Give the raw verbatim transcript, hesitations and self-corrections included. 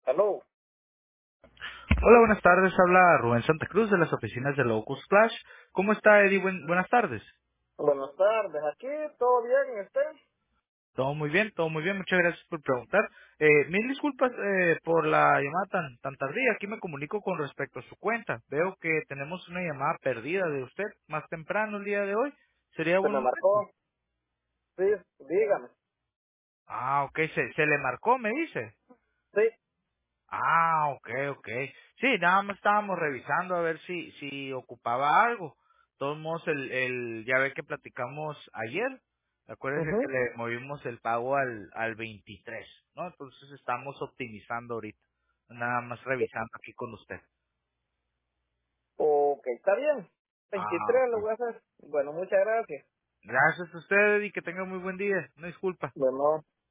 Aló, Hola, buenas tardes. Habla Rubén Santa Cruz de las oficinas de Locus Flash. ¿Cómo está, Eddie? Buen- buenas tardes. buenas tardes. Aquí todo bien, ¿y usted? Todo muy bien, todo muy bien. Muchas gracias por preguntar. Eh, mil disculpas eh, por la llamada tan, tan tardía. Aquí me comunico con respecto a su cuenta. Veo que tenemos una llamada perdida de usted más temprano el día de hoy. ¿Sería Se buen me momento? marcó. Sí, dígame. Ah, ok. Se, se le marcó, me dice. Sí. Ah, ok, ok. Sí, nada más estábamos revisando a ver si, si ocupaba algo. De todos modos, el, el, ya ve que platicamos ayer. Acuérdese que Mhm. le movimos el pago al, al veintitrés, ¿no? Entonces estamos optimizando ahorita. Nada más revisando aquí con usted. Ok, está bien. Ah, veintitrés lo ok. voy a hacer. Bueno, muchas gracias. Gracias a usted y que tenga muy buen día. Una disculpa. Bueno.